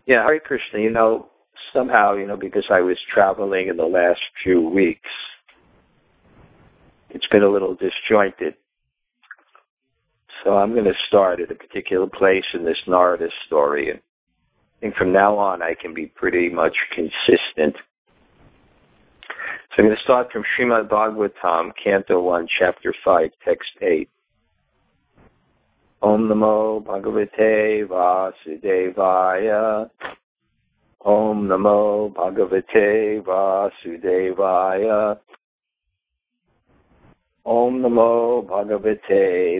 Yeah, Hare Krishna, somehow, because I was traveling in the last few weeks, it's been a little disjointed. So I'm going to start at a particular place in this Narada story, and I think from now on I can be pretty much consistent. So I'm going to start from Srimad Bhagavatam, Canto 1, Chapter 5, Text 8. Om Namo Bhagavate Vasudevaya. Om Namo Bhagavate Vasudevaya. Om Namo Bhagavate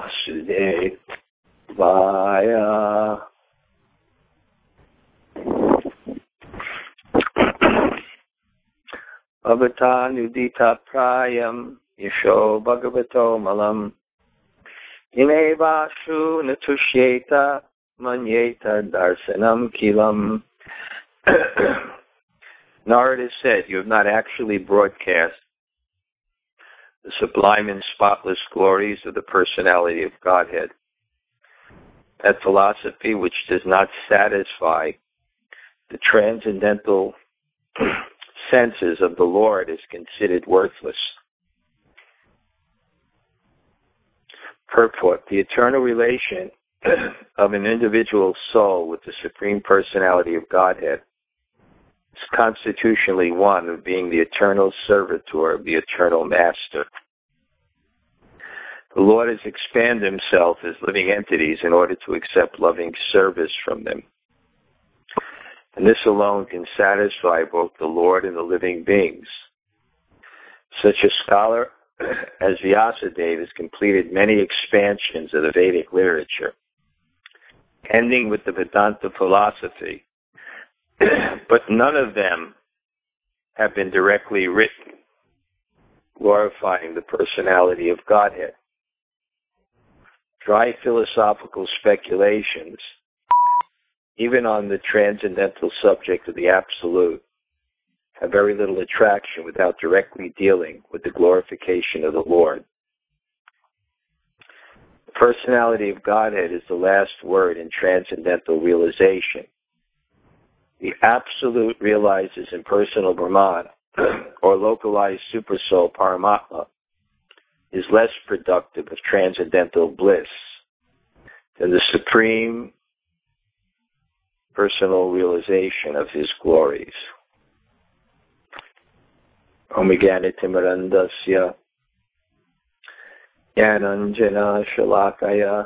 Vasudevaya. Avatanudita Prayam Yasho Bhagavato Malam Imevashu Natushyeta Manyeta Darsanam Kilam. Narada said, you have not actually broadcast the sublime and spotless glories of the personality of Godhead. That philosophy which does not satisfy the transcendental senses of the Lord is considered worthless. Purport: the eternal relation of an individual soul with the Supreme Personality of Godhead is constitutionally one of being the eternal servitor of the eternal Master. The Lord has expanded himself as living entities in order to accept loving service from them. And this alone can satisfy both the Lord and the living beings. Such a scholar as Vyasadeva has completed many expansions of the Vedic literature, ending with the Vedanta philosophy, but none of them have been directly written glorifying the personality of Godhead. Dry philosophical speculations, even on the transcendental subject of the Absolute, have very little attraction without directly dealing with the glorification of the Lord. The personality of Godhead is the last word in transcendental realization. The Absolute realizes impersonal Brahman, or localized Supersoul Paramatma, is less productive of transcendental bliss than the supreme personal realization of his glories. Om Jnanatimirandasya Jnananjana Shalakaya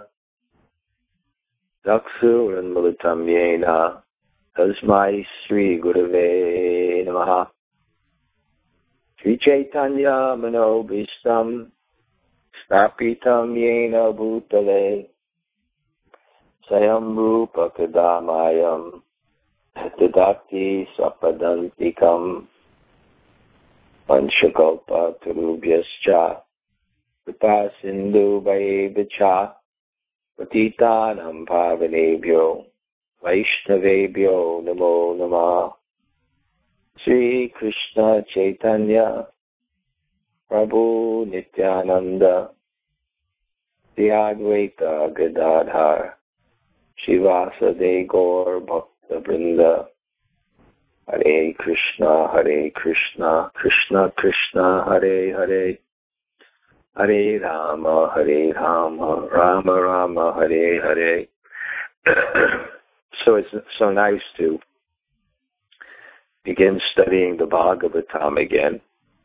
Daksuranmilitam Yena Tasmai Sri Gurave Namaha. Sri Chaitanya Manobhistam Stapitam Yena Bhutale Sayam Rupa Kadamayam Tadakti Sapadantikam Panchakalpa Tarubhyascha Vita Sindhu Vaevacha Patitanam Pavanebhyo Vaishnavebhyo Namo Namah. Sri Krishna Chaitanya Prabhu Nityananda Sri Advaita Gadadhar Shivasade Gaur Bhakta Vrinda. Hare Krishna, Krishna Krishna, Hare Hare, Hare Rama, Rama Rama, Hare Hare. So it's so nice to begin studying the Bhagavatam again.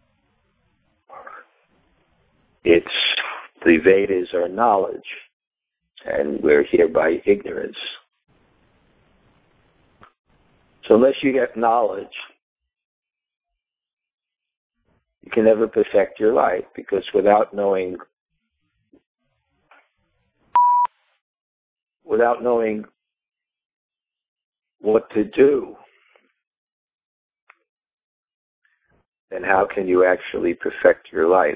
It's the Vedas are knowledge, and we're here by ignorance. So unless you get knowledge, you can never perfect your life, because without knowing what to do, then how can you actually perfect your life?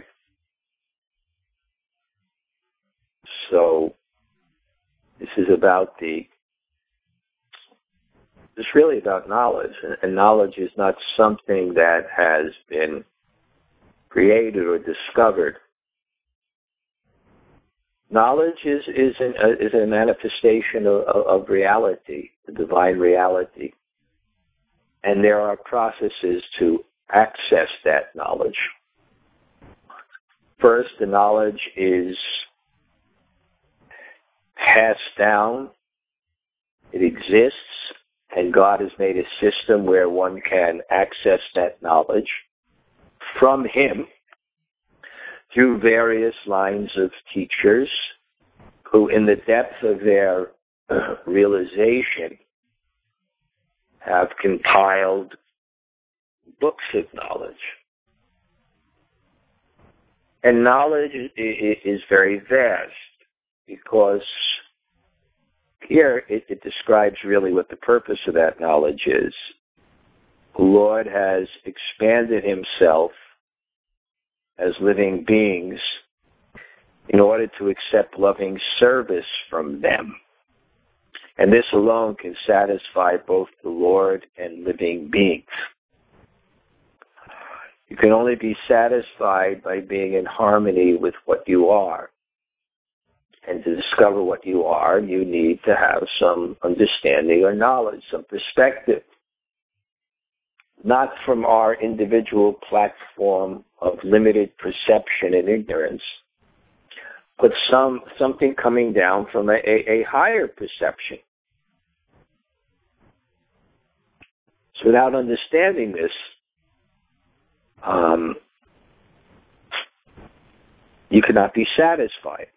So this is it's really about knowledge, and knowledge is not something that has been created or discovered. Knowledge is a manifestation of reality, the divine reality. And there are processes to access that knowledge. First, the knowledge is passed down. It exists, and God has made a system where one can access that knowledge from Him through various lines of teachers who, in the depth of their realization, have compiled books of knowledge. And knowledge is very vast, because here it describes really what the purpose of that knowledge is. The Lord has expanded Himself as living beings in order to accept loving service from them. And this alone can satisfy both the Lord and living beings. You can only be satisfied by being in harmony with what you are. And to discover what you are, you need to have some understanding or knowledge, some perspective. Not from our individual platform of limited perception and ignorance, but something coming down from a higher perception. So without understanding this, you cannot be satisfied.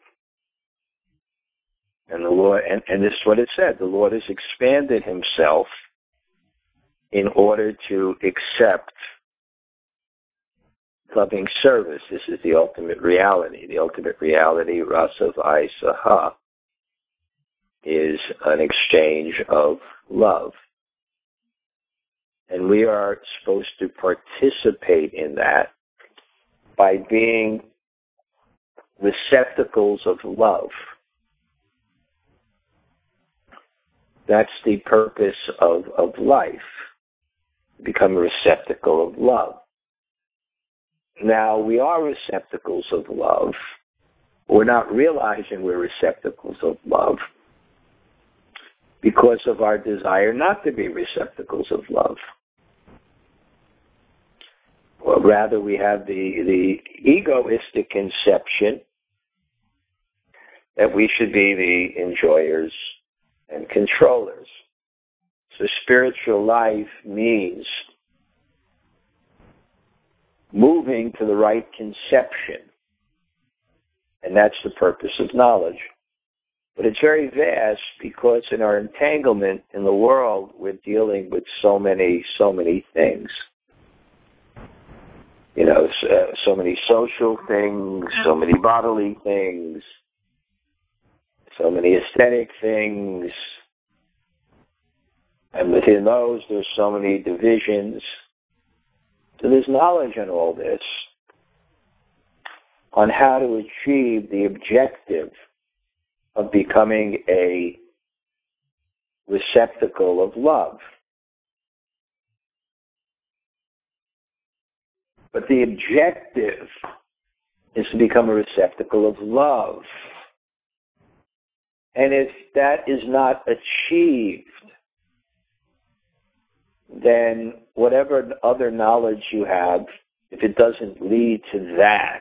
And the Lord, and this is what it said, the Lord has expanded Himself in order to accept loving service. This is the ultimate reality. The ultimate reality, Rasa Vaisaha, is an exchange of love. And we are supposed to participate in that by being receptacles of love. That's the purpose of life. Become a receptacle of love. Now, we are receptacles of love. We're not realizing we're receptacles of love because of our desire not to be receptacles of love. Or rather, we have the egoistic conception that we should be the enjoyers and controllers. So spiritual life means moving to the right conception. And that's the purpose of knowledge. But it's very vast because in our entanglement in the world, we're dealing with so many things. You know, so many social things, so many bodily things, so many aesthetic things. And within those, there's so many divisions. So there's knowledge in all this on how to achieve the objective of becoming a receptacle of love. But the objective is to become a receptacle of love. And if that is not achieved, then whatever other knowledge you have, if it doesn't lead to that,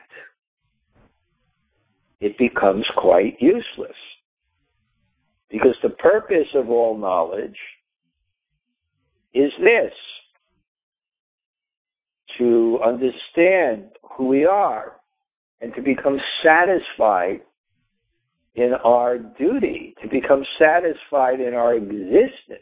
it becomes quite useless. Because the purpose of all knowledge is this: to understand who we are and to become satisfied in our duty, to become satisfied in our existence.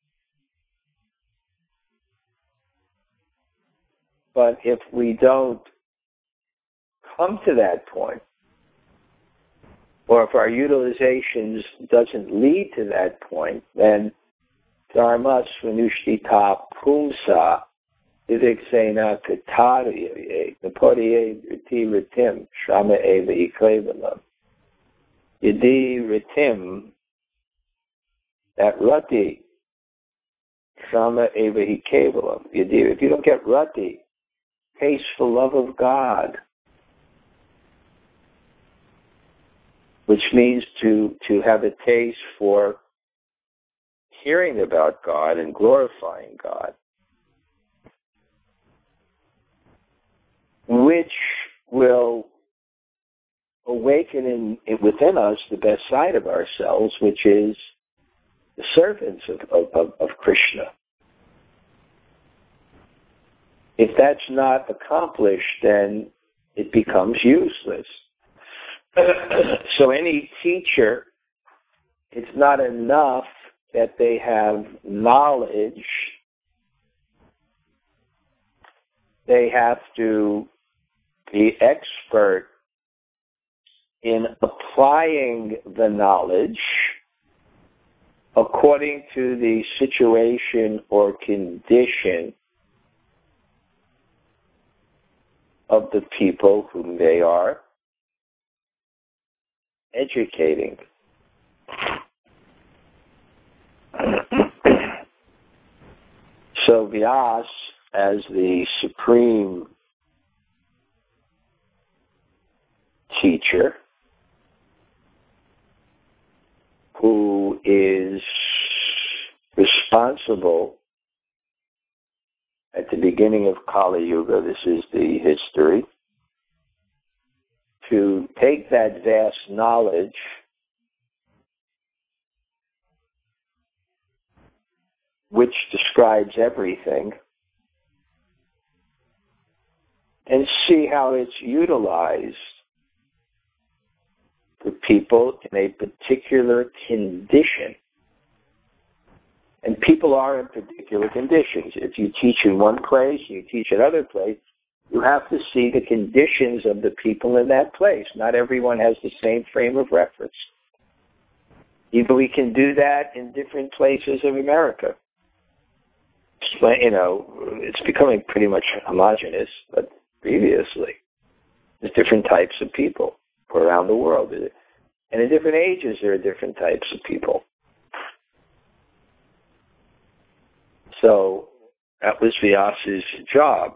But if we don't come to that point, or if our utilizations doesn't lead to that point, then dharma svanushtita pumsa viviksena katariye napodiye riti ritim shrama eva iklevalam. Yadi ritim, that rati, shrama eva iklevalam. Yadi, if you don't get rati, taste for love of God, which means to have a taste for hearing about God and glorifying God, which will awaken within us the best side of ourselves, which is the servants of Krishna. If that's not accomplished, then it becomes useless. So any teacher, it's not enough that they have knowledge. They have to be expert in applying the knowledge according to the situation or condition of the people whom they are educating. So Vyas, as the supreme teacher, who is responsible at the beginning of Kali Yuga, this is the history, to take that vast knowledge which describes everything and see how it's utilized for people in a particular condition. And people are in particular conditions. If you teach in one place, you teach another place, you have to see the conditions of the people in that place. Not everyone has the same frame of reference. Even we can do that in different places of America. You know, it's becoming pretty much homogenous, but previously, there's different types of people around the world. And in different ages, there are different types of people. So that was Vyas's job.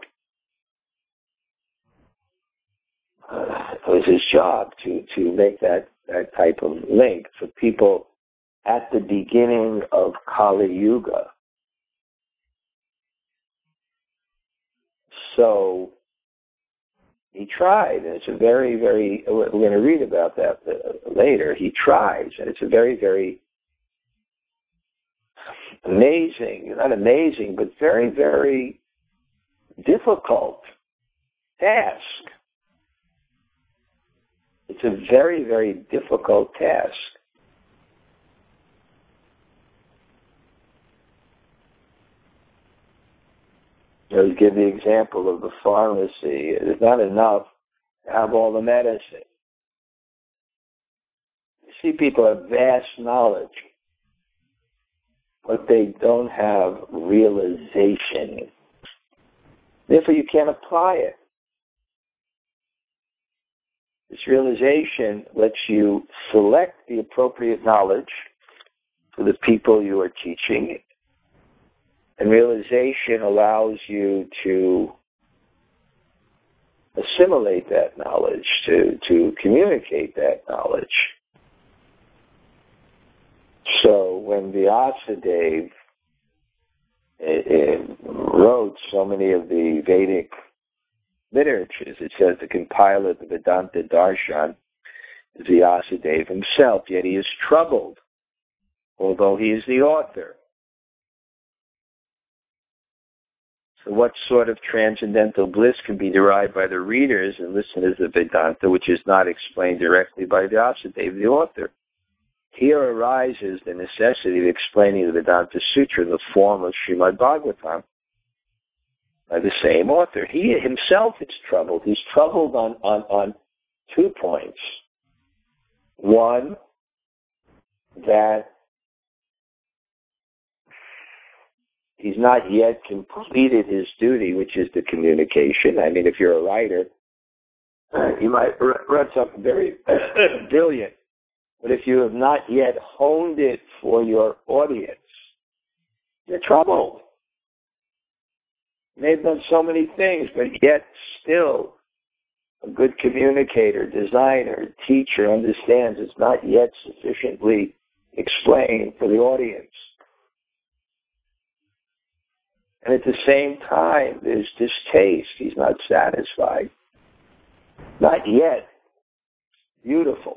It was his job to make that type of link for people at the beginning of Kali Yuga. So he tried, and it's a very, very, we're going to read about that later. He tries, and it's a very, very amazing, not amazing, but very, very difficult task. It's a very, very difficult task. I'll give the example of the pharmacy. It's not enough to have all the medicine. You see, people have vast knowledge, but they don't have realization. Therefore, you can't apply it. This realization lets you select the appropriate knowledge for the people you are teaching, and realization allows you to assimilate that knowledge, to communicate that knowledge. So when Vyasadeva wrote so many of the Vedic literatures, it says the compiler of the Vedanta Darshan is Vyasadeva himself, yet he is troubled, although he is the author. So what sort of transcendental bliss can be derived by the readers and listeners of Vedanta, which is not explained directly by Vyasadeva, the author? Here arises the necessity of explaining the Vedanta Sutra in the form of Srimad Bhagavatam by the same author. He himself is troubled. He's troubled on 2 points. One, that he's not yet completed his duty, which is the communication. I mean, if you're a writer, you might write something very brilliant, but if you have not yet honed it for your audience, you're troubled. You may have done so many things, but yet still a good communicator, designer, teacher understands it's not yet sufficiently explained for the audience. And at the same time, there's distaste. He's not satisfied. Not yet. Beautiful.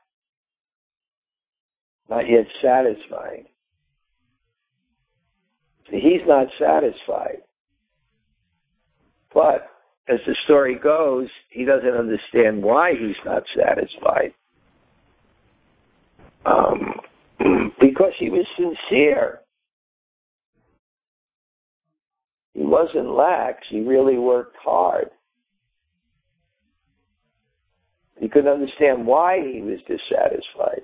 Not yet satisfying. So he's not satisfied. But as the story goes, he doesn't understand why he's not satisfied. Because he was sincere. He wasn't lax. He really worked hard. He couldn't understand why he was dissatisfied.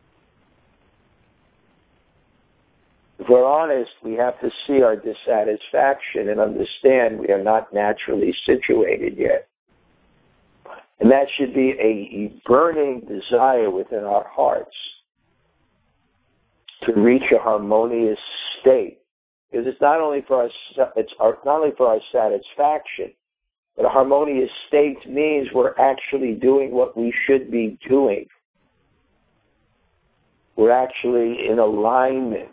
If we're honest, we have to see our dissatisfaction and understand we are not naturally situated yet. And that should be a burning desire within our hearts to reach a harmonious state. Because it's not only for our satisfaction, but a harmonious state means we're actually doing what we should be doing. We're actually in alignment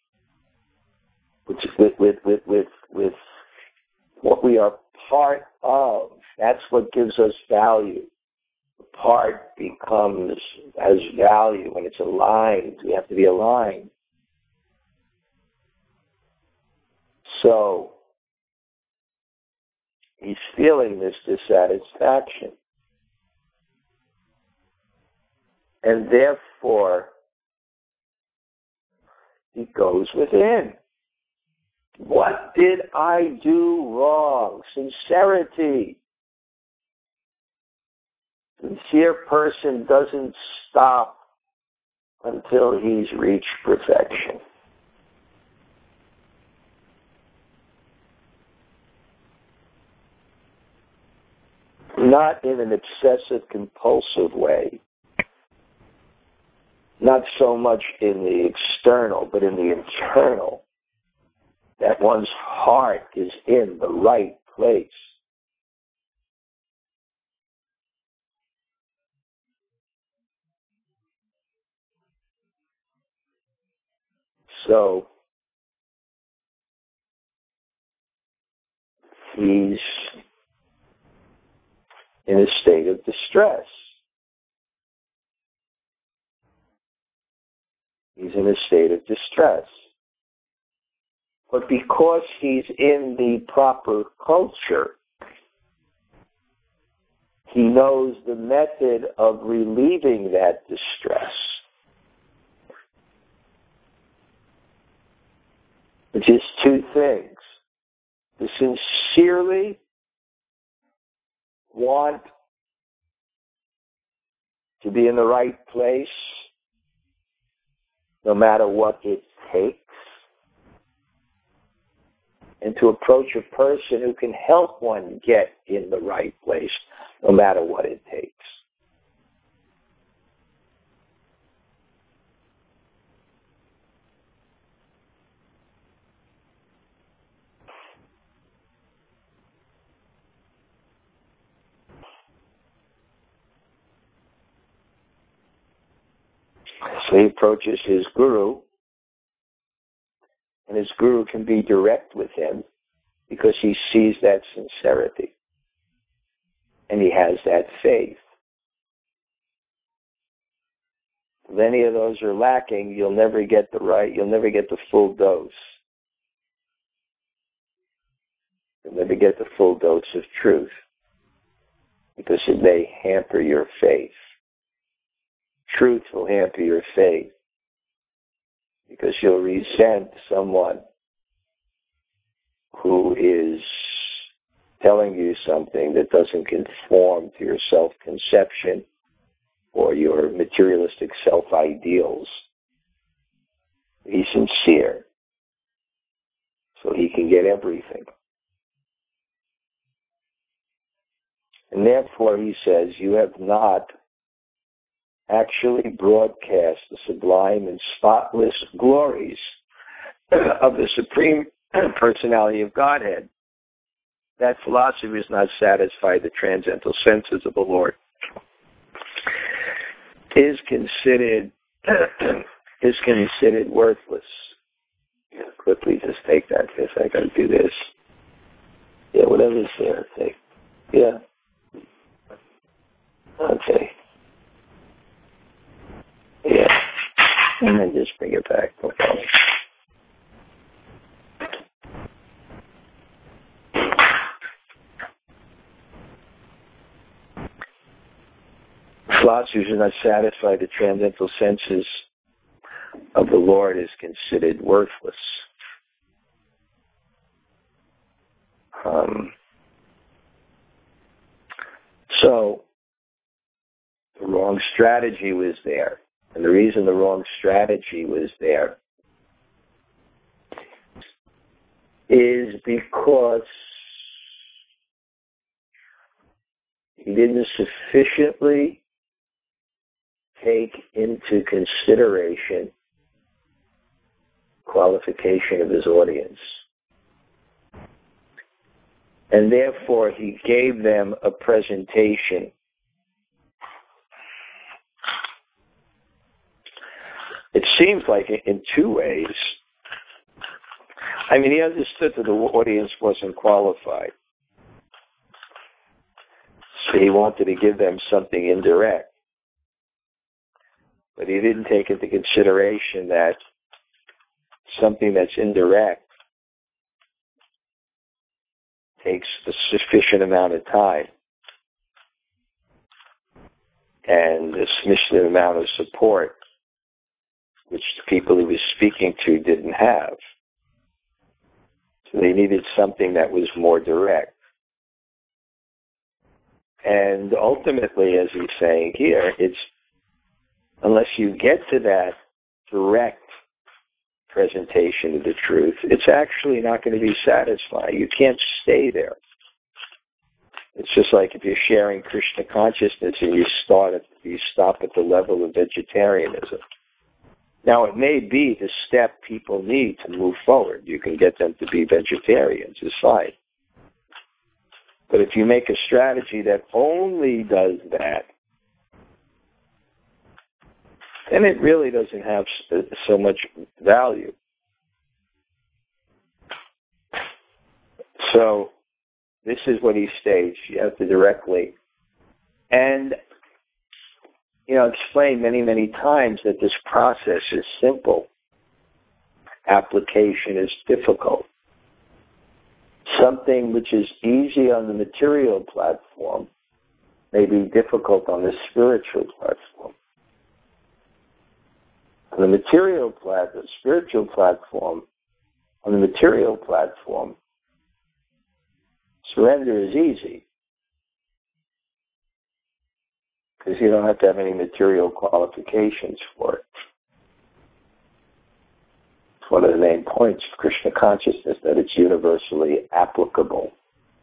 with what we are part of. That's what gives us value. The part has value when it's aligned. We have to be aligned. So, he's feeling this dissatisfaction. And therefore, he goes within. What did I do wrong? Sincerity. Sincere person doesn't stop until he's reached perfection. Not in an obsessive, compulsive way. Not so much in the external, but in the internal. That one's heart is in the right place. So, he's in a state of distress. He's in a state of distress. But because he's in the proper culture, he knows the method of relieving that distress, which is two things. To sincerely want to be in the right place, no matter what it takes, and to approach a person who can help one get in the right place, no matter what it takes. So he approaches his guru, and his guru can be direct with him because he sees that sincerity and he has that faith. If any of those are lacking, you'll never get the full dose. You'll never get the full dose of truth because it may hamper your faith. Truth will hamper your faith because you'll resent someone who is telling you something that doesn't conform to your self-conception or your materialistic self-ideals. He's sincere, so he can get everything. And therefore, he says, you have not actually broadcast the sublime and spotless glories of the Supreme Personality of Godhead. that philosophy does not satisfy the transcendental senses of the Lord is considered worthless. Quickly just take that because I got to do this. Yeah, whatever's there, take. Yeah. Okay. Yeah. And then just bring it back. No problem. Philosophers who are not satisfied the transcendental senses of the Lord is considered worthless. So, the wrong strategy was there. And the reason the wrong strategy was there is because he didn't sufficiently take into consideration qualification of his audience. And therefore, he gave them a presentation. It seems like in two ways. I mean, he understood that the audience wasn't qualified. So he wanted to give them something indirect. But he didn't take into consideration that something that's indirect takes a sufficient amount of time and a sufficient amount of support, which the people he was speaking to didn't have. So they needed something that was more direct. And ultimately, as he's saying here, it's unless you get to that direct presentation of the truth, it's actually not going to be satisfying. You can't stay there. It's just like if you're sharing Krishna consciousness and you stop at the level of vegetarianism. Now, it may be the step people need to move forward. You can get them to be vegetarians, it's fine. But if you make a strategy that only does that, then it really doesn't have so much value. So this is what he states. You have to directly and explain many, many times that this process is simple. Application is difficult. Something which is easy on the material platform may be difficult on the spiritual platform. On the spiritual platform, surrender is easy because you don't have to have any material qualifications for it. It's one of the main points of Krishna consciousness, that it's universally applicable.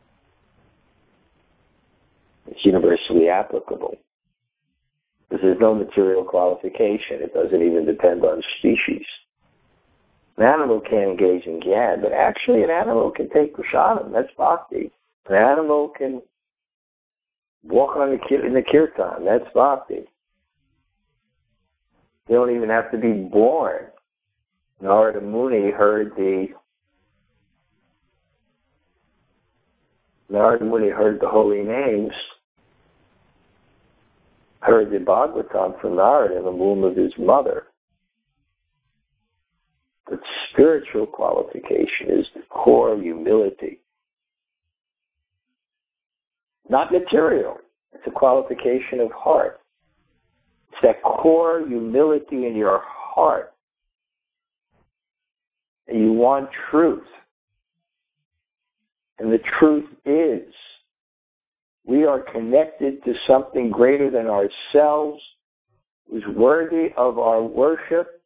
It's universally applicable. Because there's no material qualification. It doesn't even depend on species. An animal can't engage in gyan, but actually an animal can take prasadam. That's bhakti. An animal can walk in the kirtan. That's bhakti. They don't even have to be born. Narada Muni heard the holy names, heard the Bhagavatam from Narada in the womb of his mother. But spiritual qualification is the core humility. Not material. It's a qualification of heart. It's that core humility in your heart. And you want truth. And the truth is, we are connected to something greater than ourselves, who's worthy of our worship,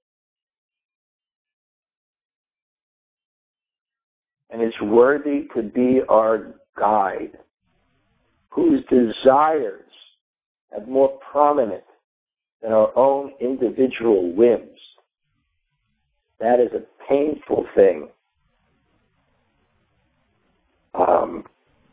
and is worthy to be our guide, whose desires are more prominent than our own individual whims. That is a painful thing.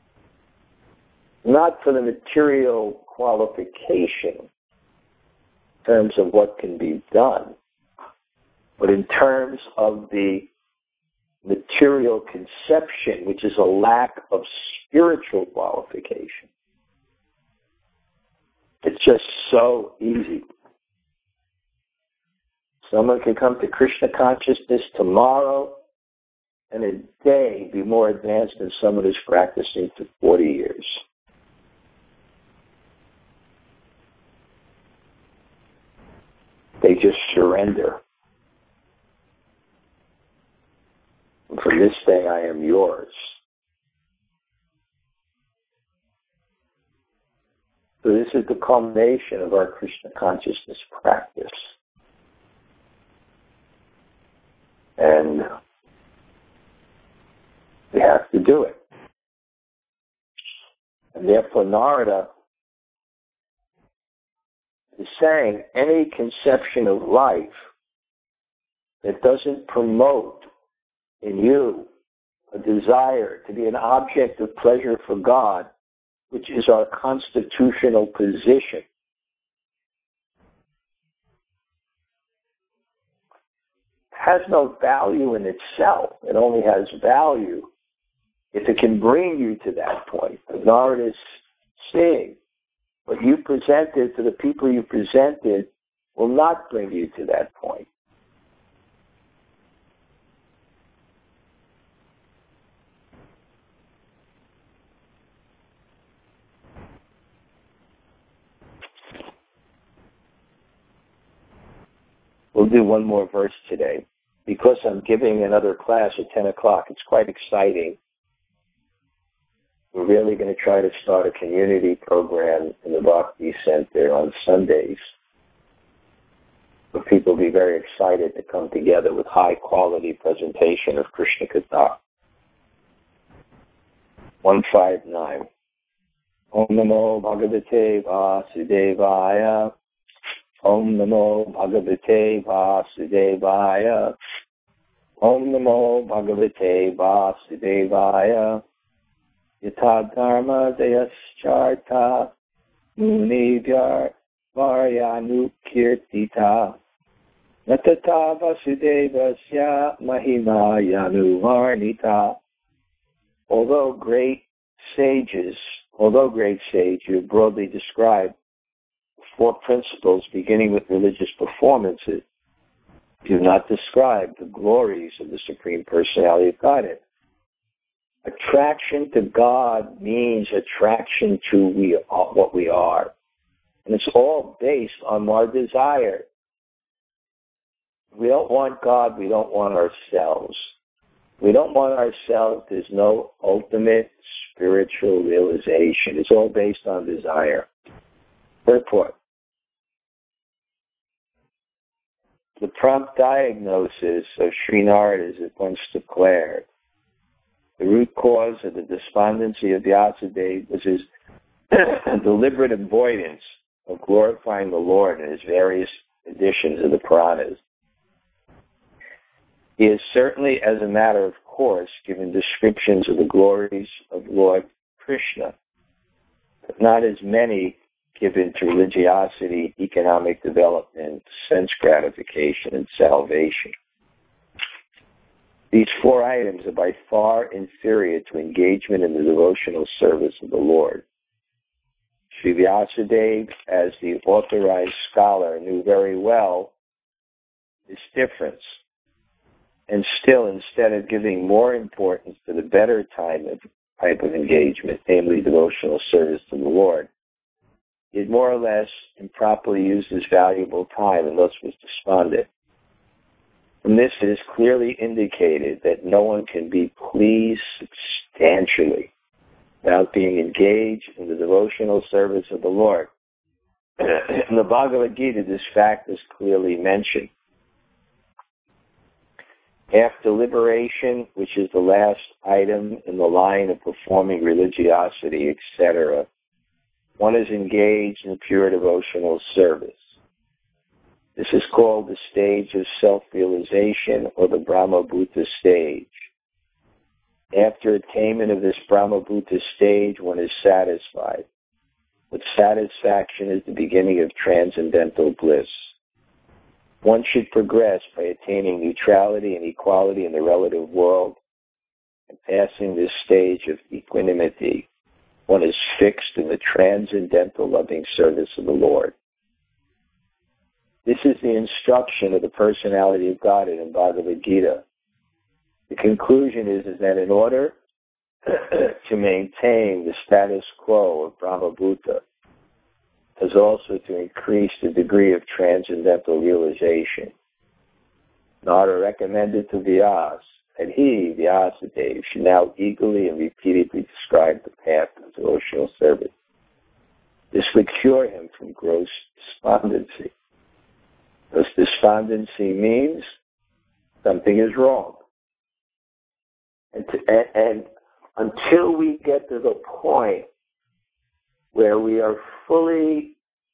not for the material qualification in terms of what can be done, but in terms of the material conception, which is a lack of spiritual qualification. It's just so easy. Someone can come to Krishna consciousness tomorrow and a day be more advanced than someone who's practicing for 40 years. They just surrender. And from this day I am yours. So this is the culmination of our Krishna consciousness practice. And we have to do it. And therefore Narada is saying any conception of life that doesn't promote in you a desire to be an object of pleasure for God, which is our constitutional position, has no value in itself. It only has value if it can bring you to that point. Narada is saying what you presented to the people you presented will not bring you to that point. We'll do one more verse today. Because I'm giving another class at 10 o'clock, it's quite exciting. We're really going to try to start a community program in the Bhakti Center on Sundays, where people will be very excited to come together with high-quality presentation of Krishna Katha. 159. Om Namo Bhagavate Vasudevaya. Om Namo Bhagavate Vasudevaya. Om Namo Bhagavate Vasudevaya. Yatha Dharma Dayascharta Munivyar Varyanukirtita Natata Vasudevasya Mahima Yanuvarnita. Although great sage, you have broadly described 4 principles beginning with religious performances, do not describe the glories of the Supreme Personality of Godhead. Attraction to God means attraction to what we are. And it's all based on our desire. We don't want God, we don't want ourselves. We don't want ourselves, there's no ultimate spiritual realization. It's all based on desire. Therefore, the prompt diagnosis of Sri Narada is at once declared. The root cause of the despondency of Vyasadeva was his deliberate avoidance of glorifying the Lord in his various editions of the Puranas. He has certainly, as a matter of course, given descriptions of the glories of Lord Krishna, but not as many given to religiosity, economic development, sense gratification, and salvation. These 4 items are by far inferior to engagement in the devotional service of the Lord. Sri Vyasadeva, as the authorized scholar, knew very well this difference. And still, instead of giving more importance to the better type of engagement, namely devotional service to the Lord, he had more or less improperly used his valuable time and thus was despondent. From this, it is clearly indicated that no one can be pleased substantially without being engaged in the devotional service of the Lord. In the Bhagavad Gita, this fact is clearly mentioned. After liberation, which is the last item in the line of performing religiosity, etc., one is engaged in pure devotional service. This is called the stage of self-realization or the Brahma Bhuta stage. After attainment of this Brahmabhuta stage, one is satisfied. But satisfaction is the beginning of transcendental bliss. One should progress by attaining neutrality and equality in the relative world and passing this stage of equanimity. One is fixed in the transcendental loving service of the Lord. This is the instruction of the personality of Godhead in Bhagavad Gita. The conclusion is that in order to maintain the status quo of Brahmabhuta, is also to increase the degree of transcendental realization. Nara recommended to Vyas that he, Vyasadeva, should now eagerly and repeatedly describe the path of devotional service. This would cure him from gross despondency. Gross despondency means something is wrong. And until we get to the point where we are fully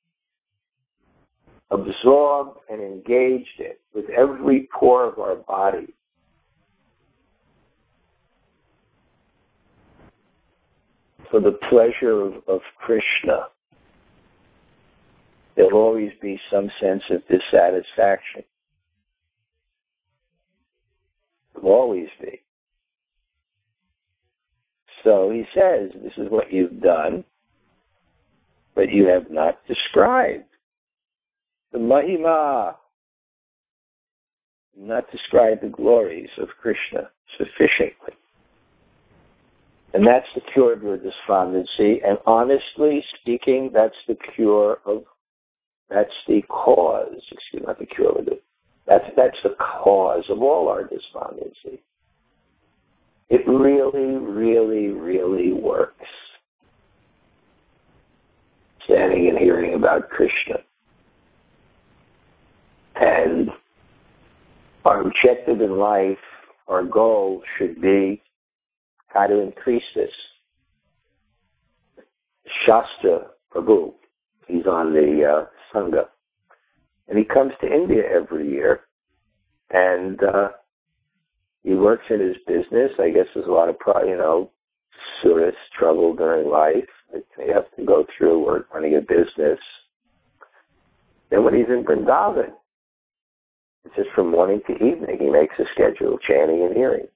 absorbed and engaged in with every pore of our body, for the pleasure of Krishna, there'll always be some sense of dissatisfaction. There'll always be. So he says, this is what you've done, but you have not described the Mahima, not described the glories of Krishna sufficiently. And that's the cure of your despondency. And honestly speaking, that's the cause, not the cure of it. That's the cause of all our despondency. It really, really, really works. Standing and hearing about Krishna. And our objective in life, our goal should be how to increase this. Shastra Prabhu, he's on the Sangha. And he comes to India every year. And he works in his business. I guess there's a lot of, tourist trouble during life that they have to go through or running a business. Then when he's in Vrindavan, it's just from morning to evening, he makes a schedule of chanting and hearing.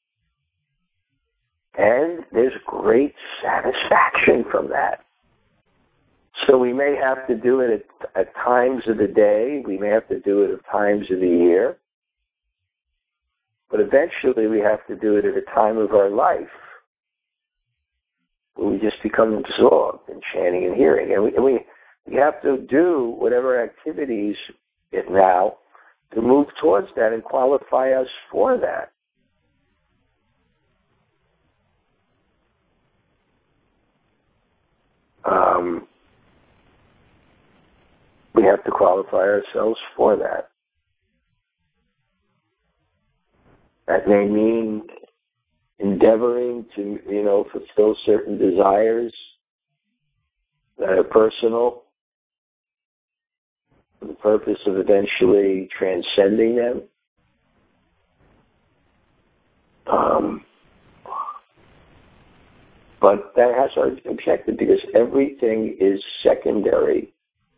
And there's great satisfaction from that. So we may have to do it at times of the day. We may have to do it at times of the year. But eventually we have to do it at a time of our life where we just become absorbed in chanting and hearing. And we have to do whatever activities now to move towards that and qualify us for that. We have to qualify ourselves for that. That may mean endeavoring to, fulfill certain desires that are personal for the purpose of eventually transcending them. But that has our objective because everything is secondary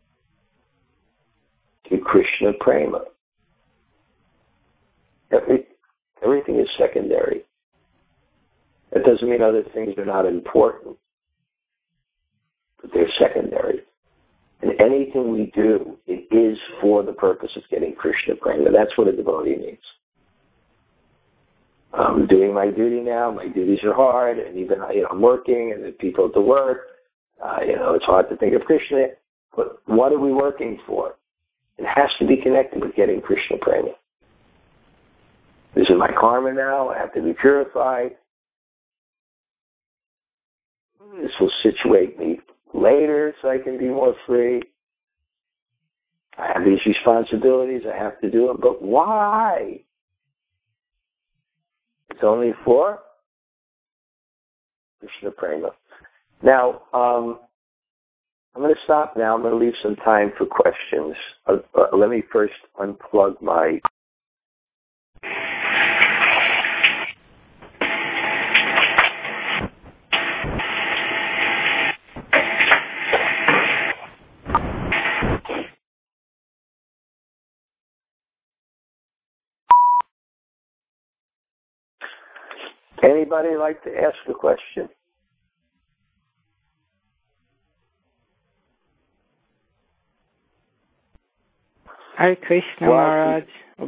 to Krishna Prema. Everything is secondary. That doesn't mean other things are not important, but they're secondary. And anything we do, it is for the purpose of getting Krishna Prema. That's what a devotee means. I'm doing my duty now. My duties are hard, and even I'm working, and the people at the work. It's hard to think of Krishna. But what are we working for? It has to be connected with getting Krishna Prema. This is my karma now. I have to be purified. This will situate me later so I can be more free. I have these responsibilities. I have to do them. But why? It's only for Krishna Prema. Now, I'm going to stop now. I'm going to leave some time for questions. Let me first unplug my... Anybody like to ask a question? Hare Krishna, Maharaj.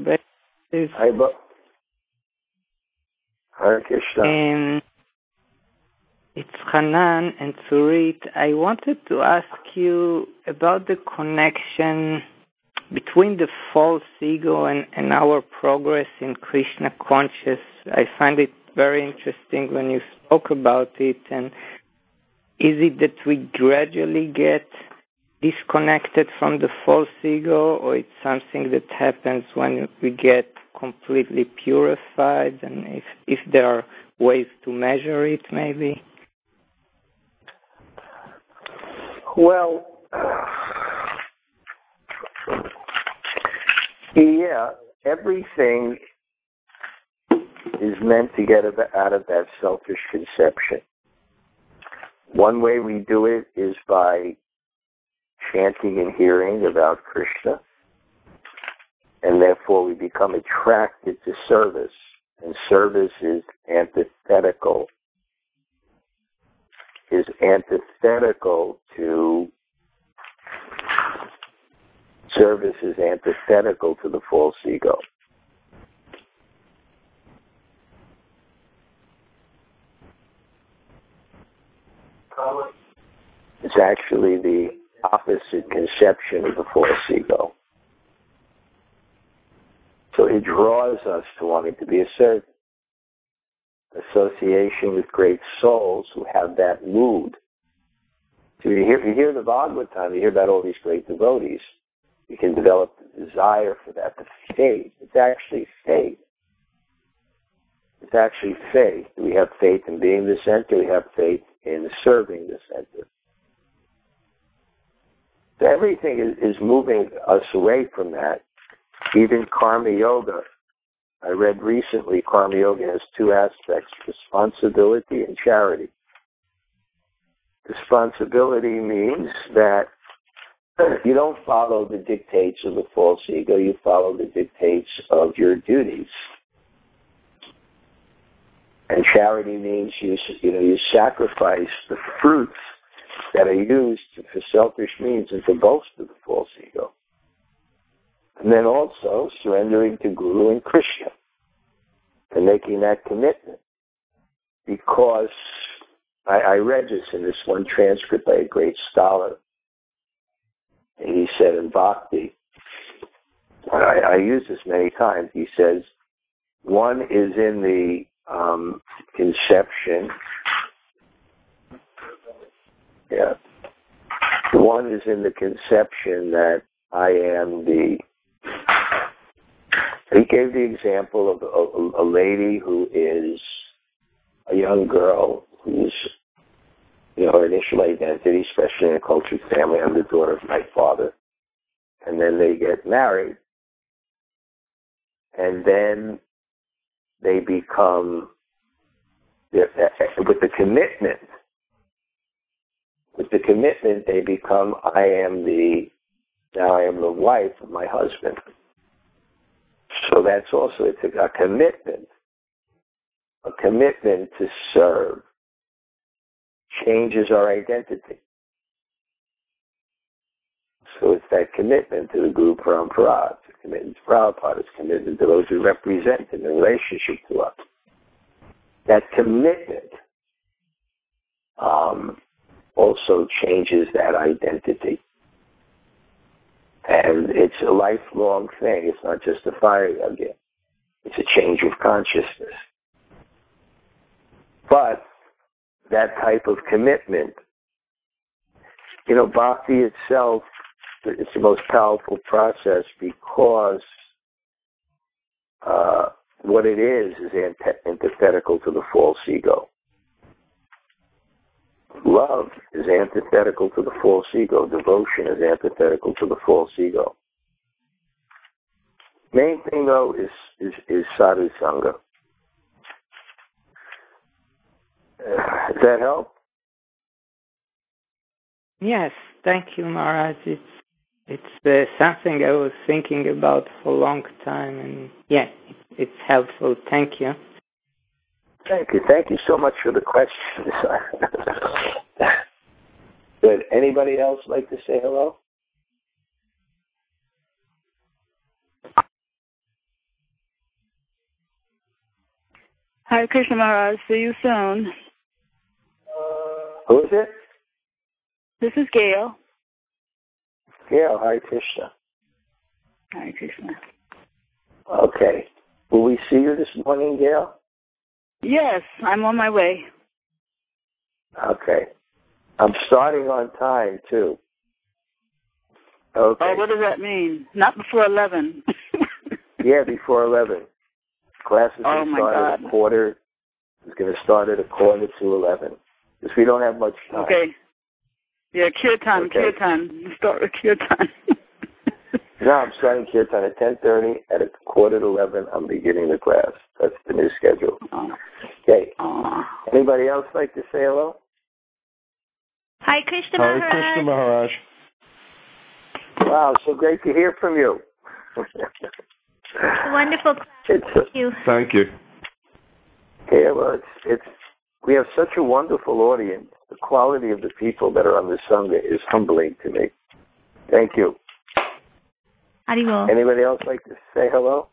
Hare Krishna. It's Hanan and Surit. I wanted to ask you about the connection between the false ego and our progress in Krishna conscious. I find it very interesting when you spoke about it. And is it that we gradually get disconnected from the false ego, or it's something that happens when we get completely purified? And if there are ways to measure it, maybe? Well, yeah, everything is meant to get out of that selfish conception. One way we do it is by chanting and hearing about Krishna, and therefore we become attracted to service, and service is antithetical to the false ego. It's actually the opposite conception of the false ego. So it draws us to wanting to be a servant. Association with great souls who have that mood. So you hear the Bhagavatam, you hear about all these great devotees. You can develop the desire for that, the faith. It's actually faith. It's actually faith. We have faith in being the center. We have faith in serving the center. So everything is moving us away from that. Even Karma Yoga. I read recently Karma Yoga has two aspects, responsibility and charity. Responsibility means that you don't follow the dictates of the false ego, you follow the dictates of your duties. And charity means you sacrifice the fruits that are used for selfish means and to boast of the false ego. And then also surrendering to Guru and Krishna and making that commitment. Because I read this in this one transcript by a great scholar, and he said in Bhakti, I use this many times, he says, one is in the conception, one is in the conception that I am the, he gave the example of a lady who is a young girl who's, her initial identity, especially in a cultured family, I'm the daughter of my father. And then they get married. And then they become, with the commitment, they become, now I am the wife of my husband. So that's also, it's a commitment to serve changes our identity. So it's that commitment to the Guru Parampara, it's a commitment to Prabhupada, it's a commitment to those who represent in the relationship to us. That commitment also changes that identity. And it's a lifelong thing. It's not just a fire again. It's a change of consciousness. But that type of commitment, bhakti itself, it's the most powerful process because what it is antithetical to the false ego. Love is antithetical to the false ego. Devotion is antithetical to the false ego. Main thing, though, is sadhu sangha. Does that help? Yes, thank you, Maharaj. It's something I was thinking about for a long time, and it's helpful. Thank you. Thank you. Thank you so much for the questions. Good. Anybody else like to say hello? Hare Krishna Maharaj. See you soon. Who is it? This is Gail. Gail, Hare Krishna. Hare Krishna. Okay. Will we see you this morning, Gail? Yes, I'm on my way. Okay. I'm starting on time, too. Okay. Oh, what does that mean? Not before 11. Yeah, before 11. Classes will start at a quarter. It's going to start at 11:15 because we don't have much time. Okay. Yeah, kirtan, okay. Kirtan. Start with kirtan. No, I'm starting kirtan at 10:30. At 11:15, I'm beginning the class. That's the new schedule. Okay. Anybody else like to say hello? Hi, Krishna Maharaj. Hare Krishna Maharaj. Wow, so great to hear from you. Wonderful class. Thank you. Thank you. Yeah, well, we have such a wonderful audience. The quality of the people that are on the Sangha is humbling to me. Thank you. Haribol. Anybody else like to say hello?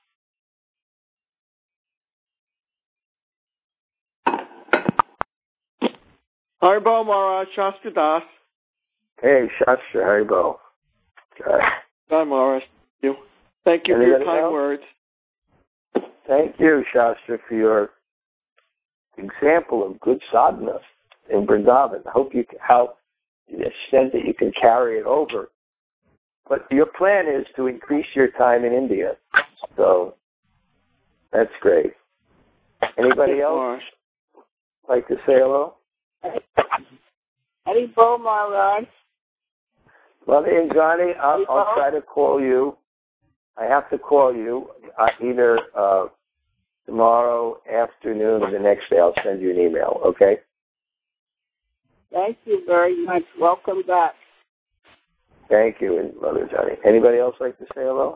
Haribol Maharaj, Shastra Das. Hey, Shastra, Haribol. Hi, Maharaj. Thank you for your kind words. Thank you, Shastra, for your example of good sadhana in Vrindavan. I hope you can help to the extent that you can carry it over. But your plan is to increase your time in India. So that's great. Anybody else like to say hello? Haribol Maharaj. Mother Anjani, I'll try to call you. I have to call you either tomorrow afternoon or the next day. I'll send you an email, okay? Thank you very much. Welcome back. Thank you, and Mother Johnny. Anybody else like to say hello?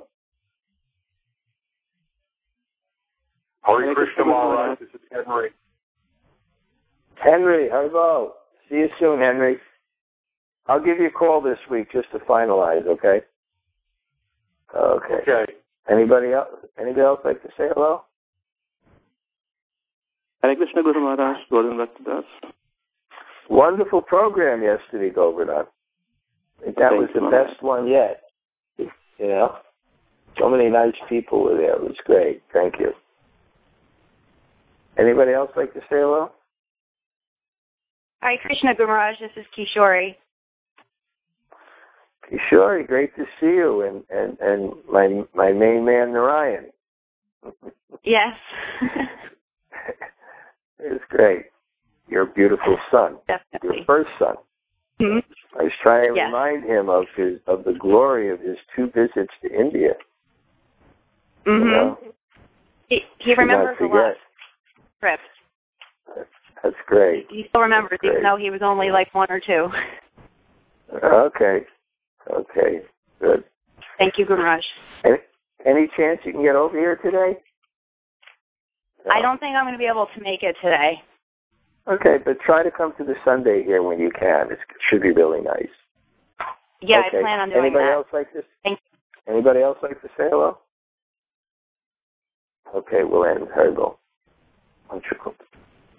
Hare Krishna Maharaj. This is Henry. Henry, hello. See you soon, Henry. I'll give you a call this week just to finalize, okay? Okay. Anybody else like to say hello? Hare Krishna Guru Maharaj, Golden Bhaktidas. Wonderful program yesterday, Govardhan. That was the best one yet. You know? So many nice people were there. It was great. Thank you. Anybody else like to say hello? Hare Krishna Guru Maharaj, this is Kishori. Kishori, great to see you, and my main man Narayan. Yes. It's great. Your beautiful son. Definitely. Your first son. Mm-hmm. I was trying to remind him of the glory of his 2 visits to India. Mm-hmm. You know? He remembers a lot of trips. That's great. He still remembers, even though he was only like 1 or 2. Okay, good. Thank you, Guru Maharaj. Any chance you can get over here today? No. I don't think I'm going to be able to make it today. Okay, but try to come to the Sunday here when you can. It should be really nice. Yeah, okay. I plan on doing Anybody that. Else like this? Thank you. Anybody else like to say hello? Okay, we'll end. Haribol.